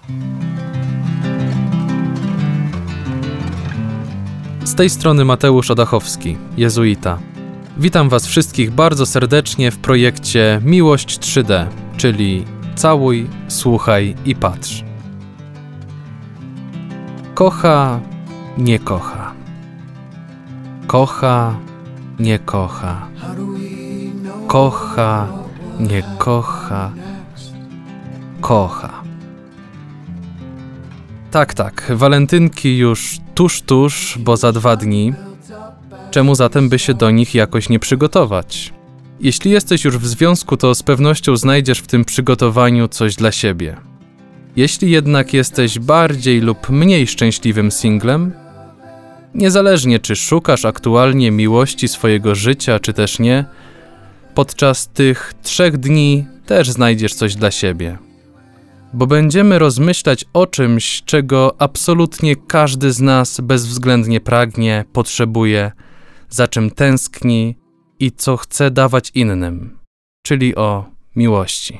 Z tej strony Mateusz Odachowski, jezuita. Witam Was wszystkich bardzo serdecznie w projekcie Miłość 3D, czyli całuj, słuchaj i patrz. Kocha, nie kocha. Kocha, nie kocha. Kocha, nie kocha. Kocha. Tak, walentynki już tuż, bo za 2 dni. Czemu zatem by się do nich jakoś nie przygotować? Jeśli jesteś już w związku, to z pewnością znajdziesz w tym przygotowaniu coś dla siebie. Jeśli jednak jesteś bardziej lub mniej szczęśliwym singlem, niezależnie czy szukasz aktualnie miłości swojego życia, czy też nie, podczas tych 3 dni też znajdziesz coś dla siebie. Bo będziemy rozmyślać o czymś, czego absolutnie każdy z nas bezwzględnie pragnie, potrzebuje, za czym tęskni i co chce dawać innym, czyli o miłości.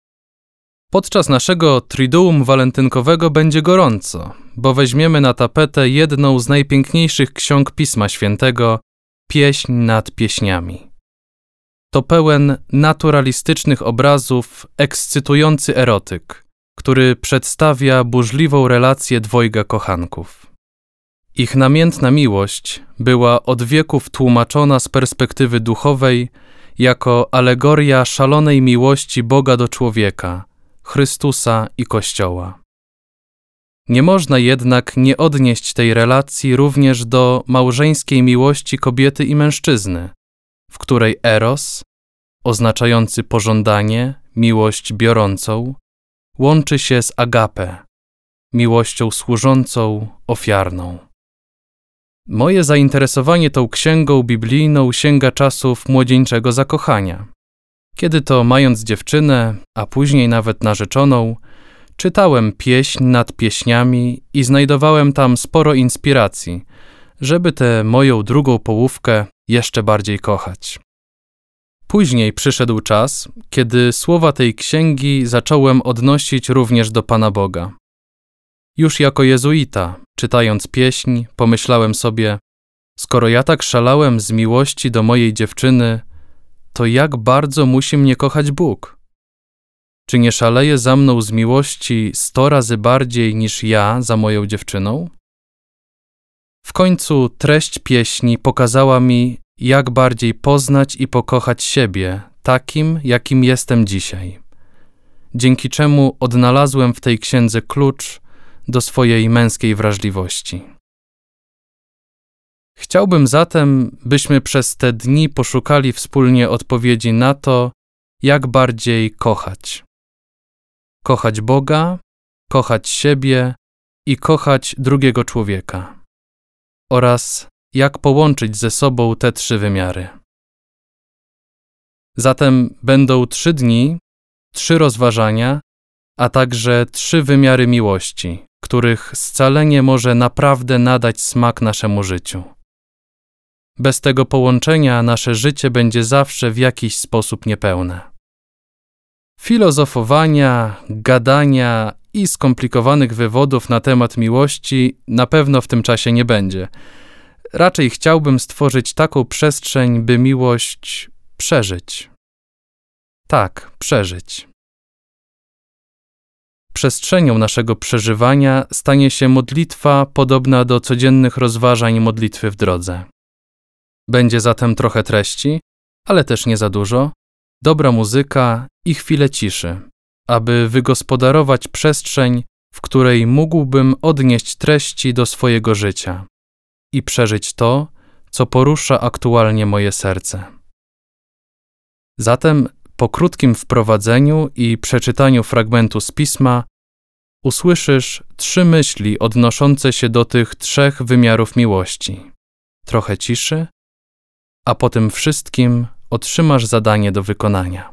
Podczas naszego triduum walentynkowego będzie gorąco, bo weźmiemy na tapetę jedną z najpiękniejszych ksiąg Pisma Świętego, Pieśń nad pieśniami. To pełen naturalistycznych obrazów, ekscytujący erotyk, który przedstawia burzliwą relację dwojga kochanków. Ich namiętna miłość była od wieków tłumaczona z perspektywy duchowej jako alegoria szalonej miłości Boga do człowieka, Chrystusa i Kościoła. Nie można jednak nie odnieść tej relacji również do małżeńskiej miłości kobiety i mężczyzny, w której eros, oznaczający pożądanie, miłość biorącą, łączy się z agape, miłością służącą, ofiarną. Moje zainteresowanie tą księgą biblijną sięga czasów młodzieńczego zakochania. Kiedy to, mając dziewczynę, a później nawet narzeczoną, czytałem Pieśń nad pieśniami i znajdowałem tam sporo inspiracji, żeby tę moją drugą połówkę jeszcze bardziej kochać. Później przyszedł czas, kiedy słowa tej księgi zacząłem odnosić również do Pana Boga. Już jako jezuita, czytając pieśń, pomyślałem sobie, skoro ja tak szalałem z miłości do mojej dziewczyny, to jak bardzo musi mnie kochać Bóg? Czy nie szaleje za mną z miłości 100 razy bardziej niż ja za moją dziewczyną? W końcu treść pieśni pokazała mi, jak bardziej poznać i pokochać siebie, takim, jakim jestem dzisiaj. Dzięki czemu odnalazłem w tej księdze klucz do swojej męskiej wrażliwości. Chciałbym zatem, byśmy przez te dni poszukali wspólnie odpowiedzi na to, jak bardziej kochać. Kochać Boga, kochać siebie i kochać drugiego człowieka. Oraz jak połączyć ze sobą te 3 wymiary. Zatem będą 3 dni, 3 rozważania, a także 3 wymiary miłości, których scalenie może naprawdę nadać smak naszemu życiu. Bez tego połączenia nasze życie będzie zawsze w jakiś sposób niepełne. Filozofowania, gadania i skomplikowanych wywodów na temat miłości na pewno w tym czasie nie będzie. Raczej chciałbym stworzyć taką przestrzeń, by miłość przeżyć. Tak, przeżyć. Przestrzenią naszego przeżywania stanie się modlitwa podobna do codziennych rozważań modlitwy w drodze. Będzie zatem trochę treści, ale też nie za dużo, dobra muzyka i chwilę ciszy, aby wygospodarować przestrzeń, w której mógłbym odnieść treści do swojego życia i przeżyć to, co porusza aktualnie moje serce. Zatem po krótkim wprowadzeniu i przeczytaniu fragmentu z Pisma usłyszysz 3 myśli odnoszące się do tych 3 wymiarów miłości. Trochę ciszy, a po tym wszystkim otrzymasz zadanie do wykonania.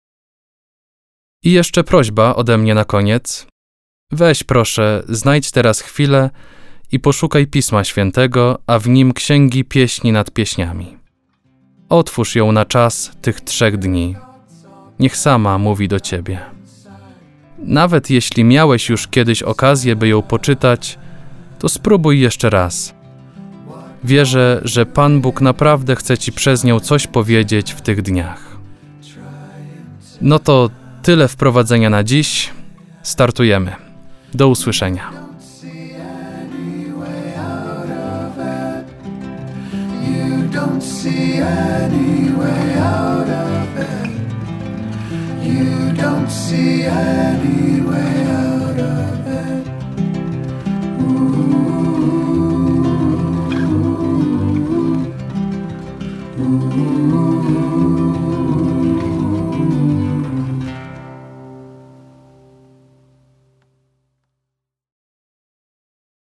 I jeszcze prośba ode mnie na koniec. Weź proszę, znajdź teraz chwilę i poszukaj Pisma Świętego, a w nim Księgi Pieśni nad pieśniami. Otwórz ją na czas tych 3 dni. Niech sama mówi do ciebie. Nawet jeśli miałeś już kiedyś okazję, by ją poczytać, to spróbuj jeszcze raz. Wierzę, że Pan Bóg naprawdę chce Ci przez nią coś powiedzieć w tych dniach. No to tyle wprowadzenia na dziś. Startujemy. Do usłyszenia. Don't see any way out of it. You don't see any way out.